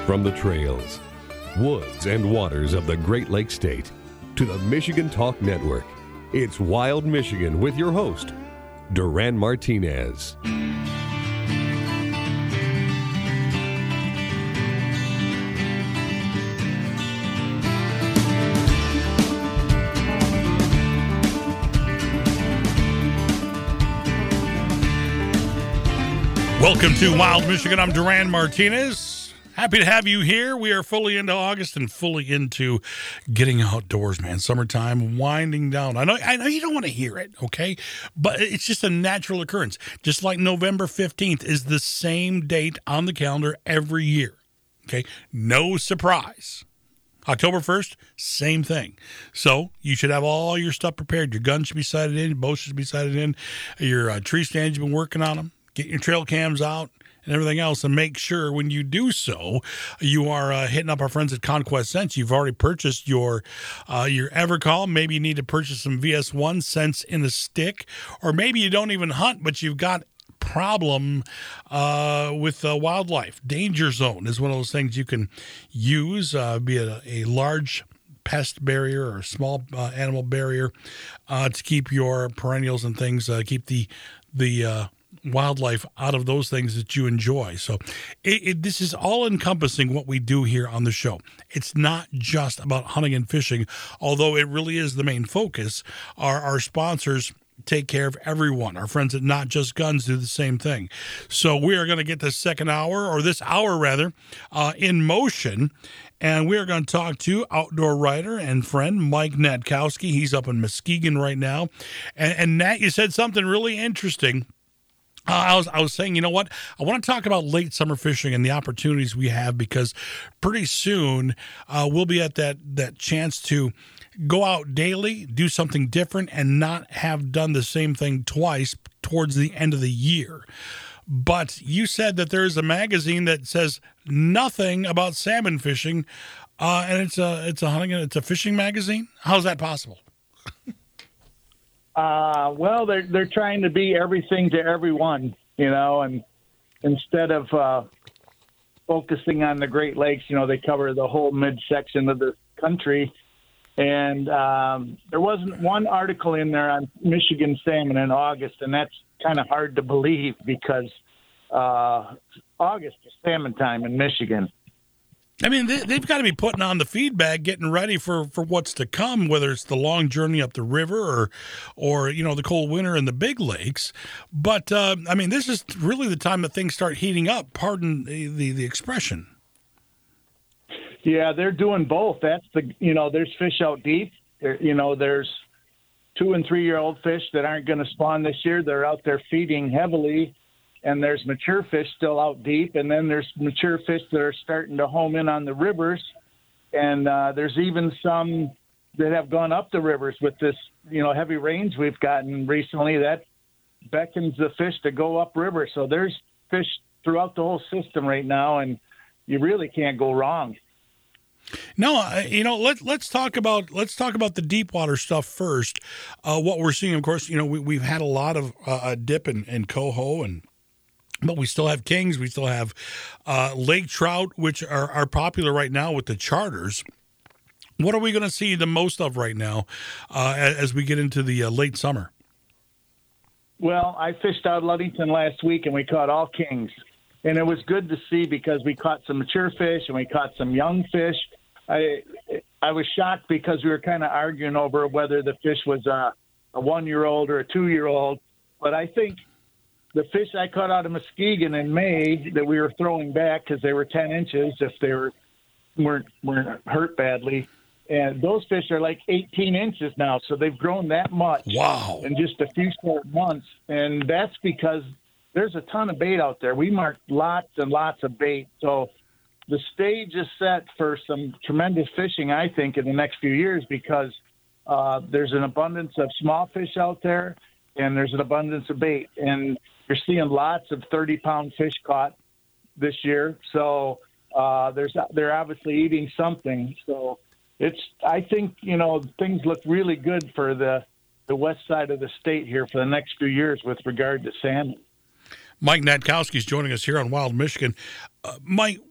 From the trails, woods, and waters of the Great Lakes State to the Michigan Talk Network, it's Wild Michigan with your host, Duran Martinez. Welcome to Wild Michigan. I'm Duran Martinez. Happy to have you here. We are fully into August and fully into getting outdoors, man. Summertime winding down. I know you don't want to hear it, okay? But it's just a natural occurrence. Just like November 15th is the same date on the calendar every year, okay? No surprise. October 1st, same thing. So you should have all your stuff prepared. Your gun should be sighted in, your bow should be sighted in, your tree stands, you've been working on them. Get your trail cams out and everything else, and make sure when you do so, you are hitting up our friends at Conquest Scents. You've already purchased your Evercall. Maybe you need to purchase some VS1 Scents in a stick, or maybe you don't even hunt, but you've got problem with wildlife. Danger Zone is one of those things you can use, be it a large pest barrier or a small animal barrier to keep your perennials and things, keep the wildlife out of those things that you enjoy. So this is all encompassing what we do here on the show. It's not just about hunting and fishing, although it really is the main focus. Our sponsors take care of everyone. Our friends at Not Just Guns do the same thing. So we are going to get this second hour, or this hour rather, in motion. And we are going to talk to outdoor writer and friend Mike Natkowski. He's up in Muskegon right now. And Nat, you said something really interesting. I was saying, you know what? I want to talk about late summer fishing and the opportunities we have, because pretty soon we'll be at that chance to go out daily, do something different, and not have done the same thing twice towards the end of the year. But you said that there is a magazine that says nothing about salmon fishing, and it's a fishing magazine. How's that possible? Well, they're trying to be everything to everyone, and instead of focusing on the Great Lakes, they cover the whole midsection of the country. And there wasn't one article in there on Michigan salmon in August, and that's kind of hard to believe because August is salmon time in Michigan. I mean, they've got to be putting on the feed bag, getting ready for what's to come, whether it's the long journey up the river or the cold winter in the big lakes. But, this is really the time that things start heating up, pardon the expression. Yeah, they're doing both. That's there's fish out deep. There's 2- and 3-year-old fish that aren't going to spawn this year. They're out there feeding heavily. And there's mature fish still out deep, and then there's mature fish that are starting to home in on the rivers, and there's even some that have gone up the rivers with this, heavy rains we've gotten recently. That beckons the fish to go upriver. So there's fish throughout the whole system right now, and you really can't go wrong. No, let's talk about the deep water stuff first. What we're seeing, of course, we've had a lot of dip and coho but we still have kings. We still have lake trout, which are popular right now with the charters. What are we going to see the most of right now as we get into the late summer? Well, I fished out Ludington last week, and we caught all kings. And it was good to see because we caught some mature fish and we caught some young fish. I was shocked because we were kind of arguing over whether the fish was a 1-year-old or a 2-year-old. But I think the fish I caught out of Muskegon in May that we were throwing back because they were 10 inches if they weren't hurt badly. And those fish are like 18 inches now. So they've grown that much. Wow. In just a few short months. And that's because there's a ton of bait out there. We marked lots and lots of bait. So the stage is set for some tremendous fishing, I think, in the next few years because there's an abundance of small fish out there and there's an abundance of bait. And you're seeing lots of 30-pound fish caught this year. So they're obviously eating something. So I think, things look really good for the west side of the state here for the next few years with regard to salmon. Mike Natkowski is joining us here on Wild Michigan. Mike,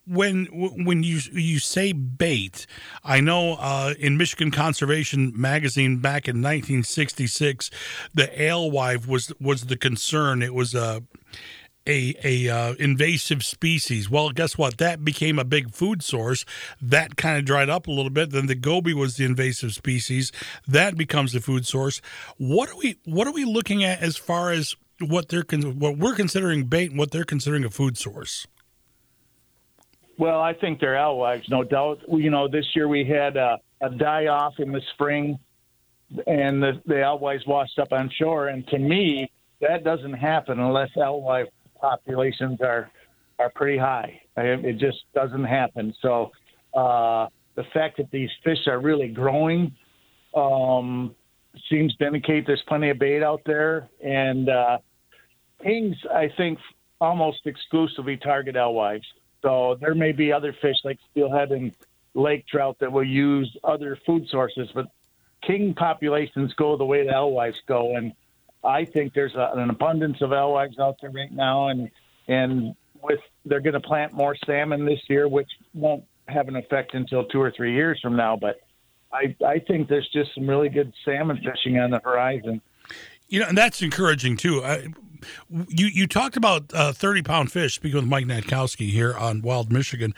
when you say bait, I know in Michigan Conservation Magazine back in 1966, the alewife was the concern. It was a invasive species. Well, guess what? That became a big food source. That kind of dried up a little bit. Then the goby was the invasive species. That becomes the food source. What are we looking at as far as what we're considering bait and what they're considering a food source? Well, I think they're alewives, no doubt. This year we had a die-off in the spring, and the alewives washed up on shore. And to me, that doesn't happen unless alewife populations are pretty high. It just doesn't happen. So the fact that these fish are really growing seems to indicate there's plenty of bait out there. And kings, I think, almost exclusively target alewives. So there may be other fish like steelhead and lake trout that will use other food sources, but king populations go the way the alewives go. And I think there's an abundance of alewives out there right now, and they're going to plant more salmon this year, which won't have an effect until 2 or 3 years from now. But I think there's just some really good salmon fishing on the horizon. And that's encouraging too. You talked about 30-pound fish. Speaking with Mike Natkowski here on Wild Michigan.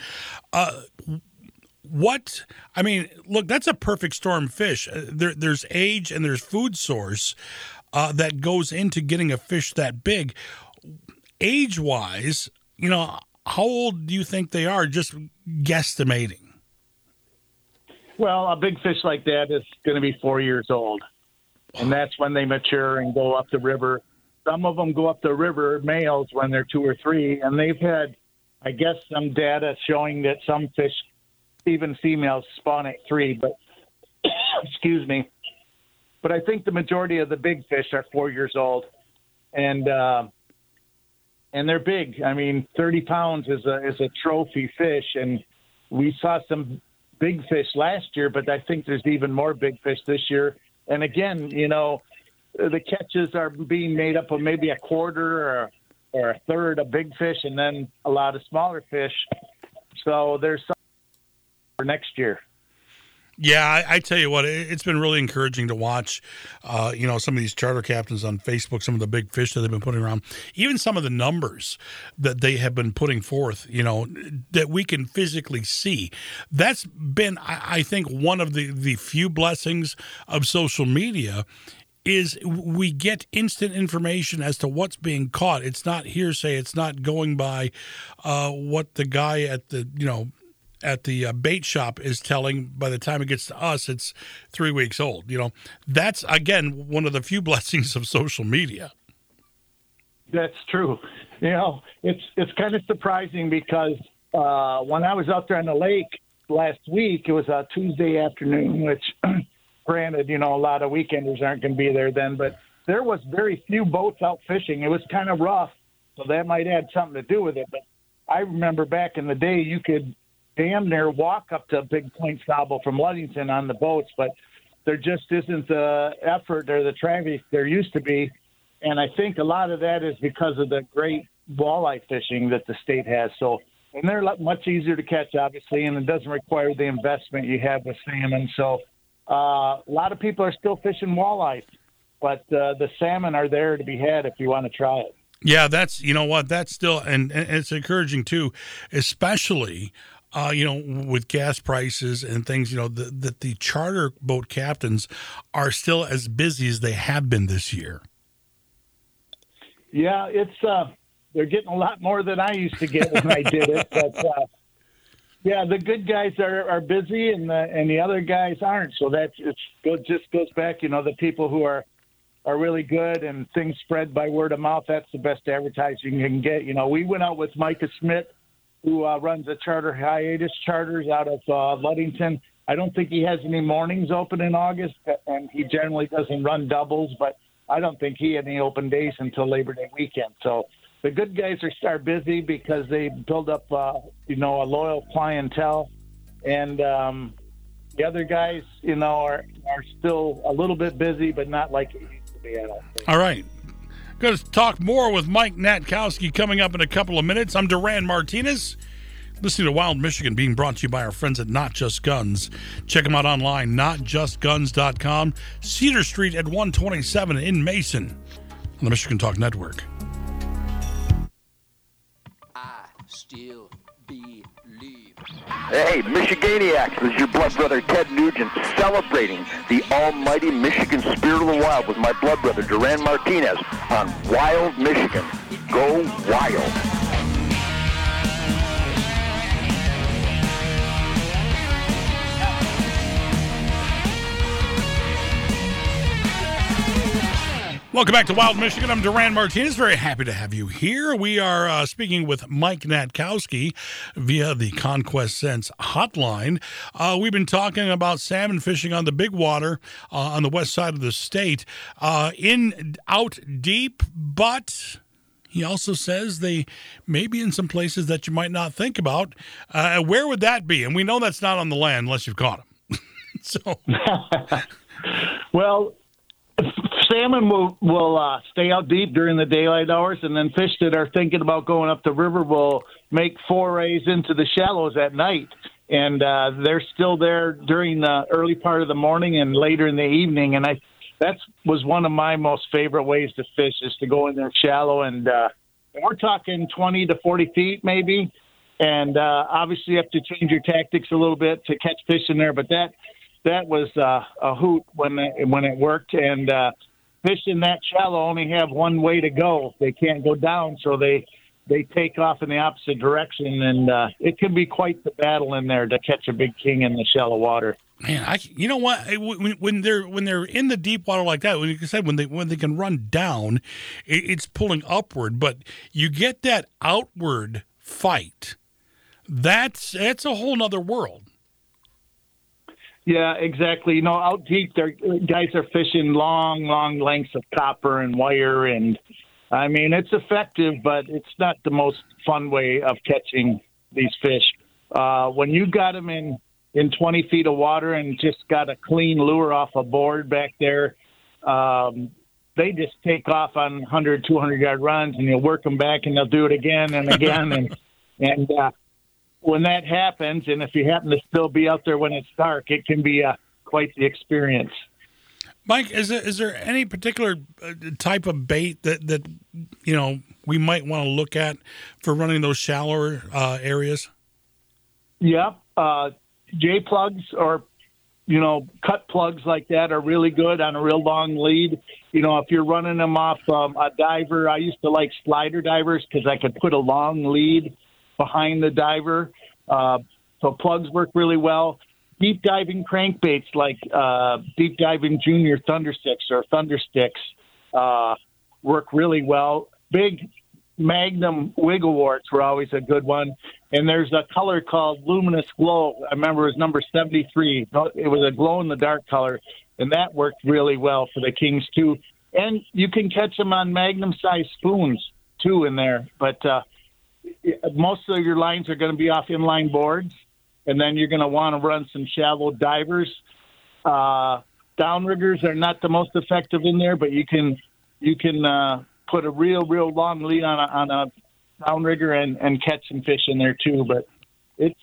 Look, that's a perfect storm fish. There's age and there's food source that goes into getting a fish that big. Age-wise, how old do you think they are, just guesstimating? Well, a big fish like that is going to be 4 years old, and that's when they mature and go up the river. Some of them go up the river, males, when they're 2 or 3, and they've had, I guess, some data showing that some fish, even females, spawn at 3, but excuse me. But I think the majority of the big fish are 4 years old, and they're big. I mean, 30 pounds is a trophy fish, and we saw some big fish last year, but I think there's even more big fish this year. And again, the catches are being made up of maybe a quarter or a third of big fish, and then a lot of smaller fish. So there's some for next year. Yeah, I tell you what, it's been really encouraging to watch, some of these charter captains on Facebook, some of the big fish that they've been putting around, even some of the numbers that they have been putting forth, that we can physically see. That's been, I think, one of the few blessings of social media is we get instant information as to what's being caught. It's not hearsay. It's not going by what the guy at the bait shop is telling. By the time it gets to us, it's 3 weeks old. That's, again, one of the few blessings of social media. That's true. It's kind of surprising because when I was out there on the lake last week, it was a Tuesday afternoon, which granted, a lot of weekenders aren't going to be there then, but there was very few boats out fishing. It was kind of rough, so that might add something to do with it. But I remember back in the day, you could damn near walk up to Big Point Stable from Ludington on the boats, but there just isn't the effort or the traffic there used to be. And I think a lot of that is because of the great walleye fishing that the state has. So, and they're much easier to catch, obviously, and it doesn't require the investment you have with salmon. So a lot of people are still fishing walleye, but the salmon are there to be had if you want to try it. Yeah, that's still, and it's encouraging too, especially with gas prices and things, that the charter boat captains are still as busy as they have been this year. Yeah, it's they're getting a lot more than I used to get when I did it. But yeah, the good guys are busy, and the other guys aren't. So just goes back, the people who are really good and things spread by word of mouth. That's the best advertising you can get. We went out with Micah Smith, who runs a charter hiatus charters out of Ludington. I don't think he has any mornings open in August, and he generally doesn't run doubles, but I don't think he had any open days until Labor Day weekend. So the good guys are busy because they build up, a loyal clientele, and the other guys, are still a little bit busy, but not like it used to be. I don't think. All right. Going to talk more with Mike Natkowski coming up in a couple of minutes. I'm Duran Martinez. Listening to Wild Michigan, being brought to you by our friends at Not Just Guns. Check them out online, notjustguns.com. Cedar Street at 127 in Mason on the Michigan Talk Network. I still believe. Hey, Michiganiacs, this is your blood brother Ted Nugent celebrating the almighty Michigan spirit of the wild with my blood brother Duran Martinez on Wild Michigan. Go Wild. Welcome back to Wild Michigan. I'm Duran Martinez. Very happy to have you here. We are speaking with Mike Natkowski via the Conquest Sense hotline. We've been talking about salmon fishing on the big water on the west side of the state, out deep, but he also says they may be in some places that you might not think about. Where would that be? And we know that's not on the land unless you've caught them. So, well, salmon will stay out deep during the daylight hours, and then fish that are thinking about going up the river will make forays into the shallows at night. And they're still there during the early part of the morning and later in the evening. And that was one of my most favorite ways to fish, is to go in there shallow. And we're talking 20 to 40 feet maybe. And obviously you have to change your tactics a little bit to catch fish in there. But that was a hoot when it worked. And fish in that shallow only have one way to go. They can't go down, so they take off in the opposite direction, and it can be quite the battle in there to catch a big king in the shallow water. Man, you know what? When they're in the deep water like that, like you said, when they can run down, it's pulling upward, but you get that outward fight. That's a whole nother world. Yeah, exactly. You know, out deep, guys are fishing long lengths of copper and wire, and I mean, it's effective, but it's not the most fun way of catching these fish. When you got them in 20 feet of water and just got a clean lure off a board back there, they just take off on 100, 200-yard runs, and you'll work them back, and they'll do it again and again, and when that happens, and if you happen to still be out there when it's dark, it can be quite the experience. Mike, is there any particular type of bait that you know we might want to look at for running those shallower areas? Yeah, J plugs or cut plugs like that are really good on a real long lead. You know, if you're running them off a diver, I used to like slider divers because I could put a long lead behind the diver. So plugs work really well. Deep diving crankbaits like deep diving junior thundersticks or thundersticks work really well. Big Magnum Wiggleworts were always a good one. And there's a color called Luminous Glow. I remember it was number 73. It was a glow-in-the-dark color, and that worked really well for the kings too. And you can catch them on Magnum-sized spoons too in there. But most of your lines are going to be off inline boards, and then you're going to want to run some shallow divers. Downriggers are not the most effective in there, but you can put a real long lead on a downrigger and catch some fish in there too. But it's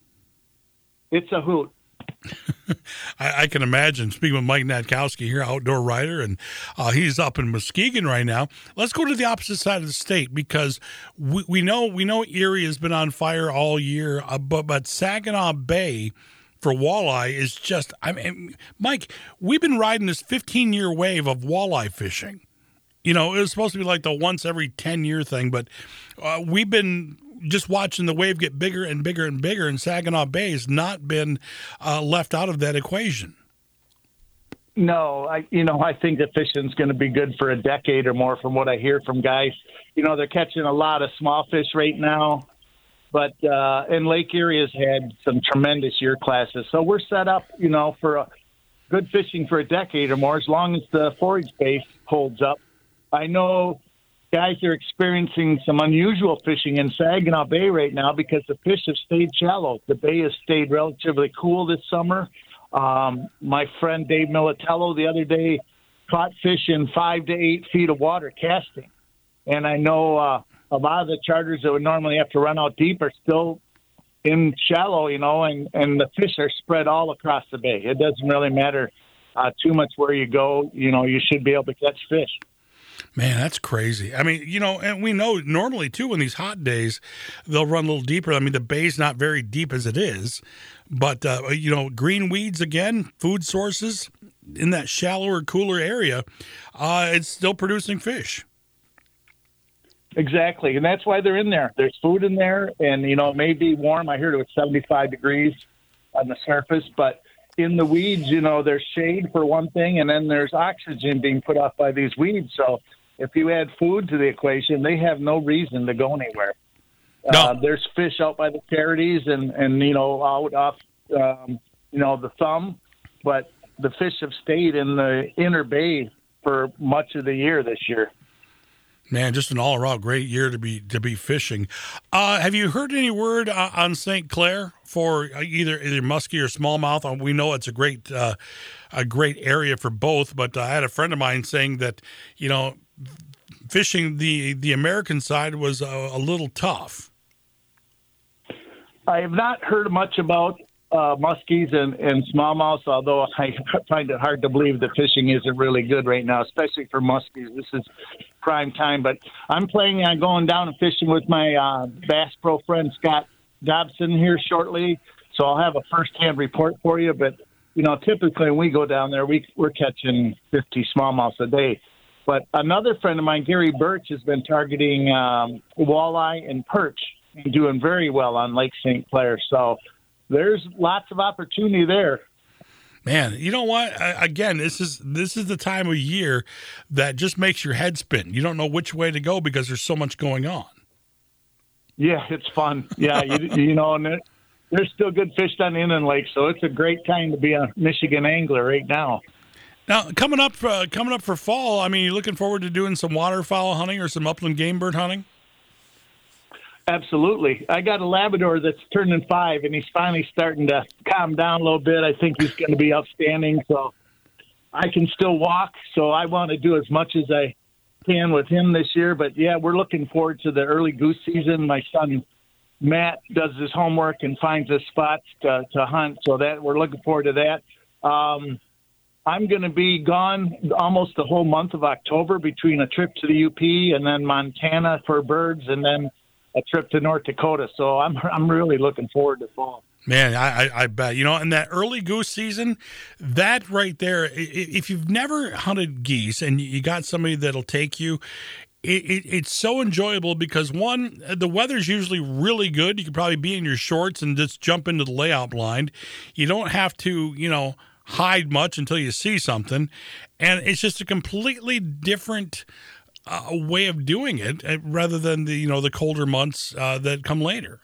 a hoot. I can imagine. Speaking with Mike Natkowski here, outdoor writer, and he's up in Muskegon right now. Let's go to the opposite side of the state because we know Erie has been on fire all year, but Saginaw Bay for walleye is just. I mean, Mike, we've been riding this 15-year wave of walleye fishing. You know, it was supposed to be like the once every 10-year thing, but we've been just watching the wave get bigger and bigger and bigger, and Saginaw Bay has not been left out of that equation. No, I think that fishing's going to be good for a decade or more from what I hear from guys. You know, they're catching a lot of small fish right now, but and Lake Erie has had some tremendous year classes. So we're set up, for good fishing for a decade or more, as long as the forage base holds up. I know guys are experiencing some unusual fishing in Saginaw Bay right now because the fish have stayed shallow. The bay has stayed relatively cool this summer. My friend Dave Militello the other day caught fish in 5 to 8 feet of water casting. And I know a lot of the charters that would normally have to run out deep are still in shallow, and the fish are spread all across the bay. It doesn't really matter too much where you go. You should be able to catch fish. Man, that's crazy. I mean, and we know normally, too, in these hot days, they'll run a little deeper. I mean, the bay's not very deep as it is. But, green weeds, again, food sources in that shallower, cooler area, it's still producing fish. Exactly, and that's why they're in there. There's food in there, and, it may be warm. I heard it was 75 degrees on the surface, but in the weeds, there's shade for one thing, and then there's oxygen being put off by these weeds. So if you add food to the equation, they have no reason to go anywhere. No. There's fish out by the charities and out off, the thumb, but the fish have stayed in the inner bay for much of the year this year. Man, just an all-around great year to be fishing. Have you heard any word on St. Clair for either muskie or smallmouth? We know it's a great area for both, but I had a friend of mine saying that fishing the American side was a little tough. I have not heard much about muskies and smallmouths, although I find it hard to believe the fishing isn't really good right now, especially for muskies. This is prime time, but I'm planning on going down and fishing with my Bass Pro friend Scott Dobson here shortly, so I'll have a first-hand report for you. But typically when we go down there, we're catching 50 smallmouths a day. But another friend of mine, Gary Birch, has been targeting walleye and perch and doing very well on Lake St. Clair. So there's lots of opportunity there. Man, you know what? Again, this is the time of year that just makes your head spin. You don't know which way to go because there's so much going on. Yeah, it's fun. Yeah, and there's still good fish on the inland lake, so it's a great time to be a Michigan angler right now. Now, coming up for fall, I mean, you looking forward to doing some waterfowl hunting or some upland game bird hunting? Absolutely. I got a Labrador that's turning 5, and he's finally starting to calm down a little bit. I think he's going to be outstanding, so I can still walk. So I want to do as much as I can with him this year. But, yeah, we're looking forward to the early goose season. My son Matt does his homework and finds us spots to hunt, so that we're looking forward to that. I'm going to be gone almost the whole month of October between a trip to the UP and then Montana for birds and then a trip to North Dakota. So I'm really looking forward to fall. Man, I bet. In that early goose season, that right there, if you've never hunted geese and you got somebody that'll take you, it's so enjoyable because, one, the weather's usually really good. You could probably be in your shorts and just jump into the layout blind. You don't have to, hide much until you see something. And it's just a completely different a way of doing it rather than the colder months that come later.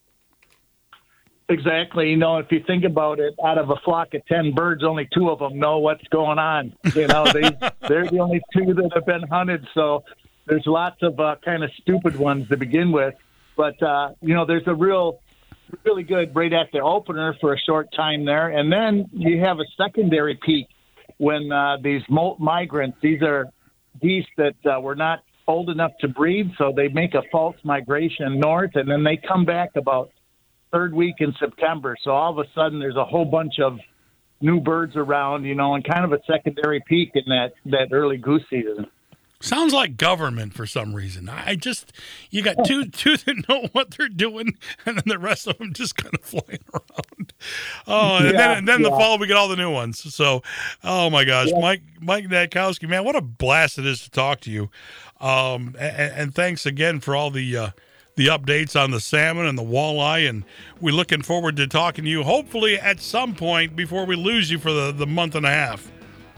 Exactly. If you think about it, out of a flock of 10 birds, only 2 of them know what's going on. They're the only 2 that have been hunted. So there's lots of kind of stupid ones to begin with. But, there's a really good right at the opener for a short time there. And then you have a secondary peak when these migrants, these are geese that were not old enough to breed, so they make a false migration north, and then they come back about third week in September. So all of a sudden there's a whole bunch of new birds around, and kind of a secondary peak in that early goose season. Sounds like government for some reason. You got two that know what they're doing, and then the rest of them just kind of flying around. Oh, and then the fall we get all the new ones. So, oh my gosh, yeah. Mike Nadkowski, man, what a blast it is to talk to you. And thanks again for all the updates on the salmon and the walleye, and we're looking forward to talking to you hopefully at some point before we lose you for the month and a half.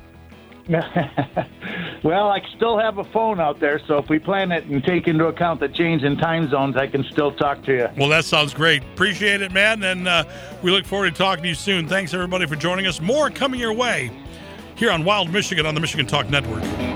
Well, I still have a phone out there, so if we plan it and take into account the change in time zones, I can still talk to you. Well, that sounds great. Appreciate it, man, and we look forward to talking to you soon. Thanks, everybody, for joining us. More coming your way here on Wild Michigan on the Michigan Talk Network.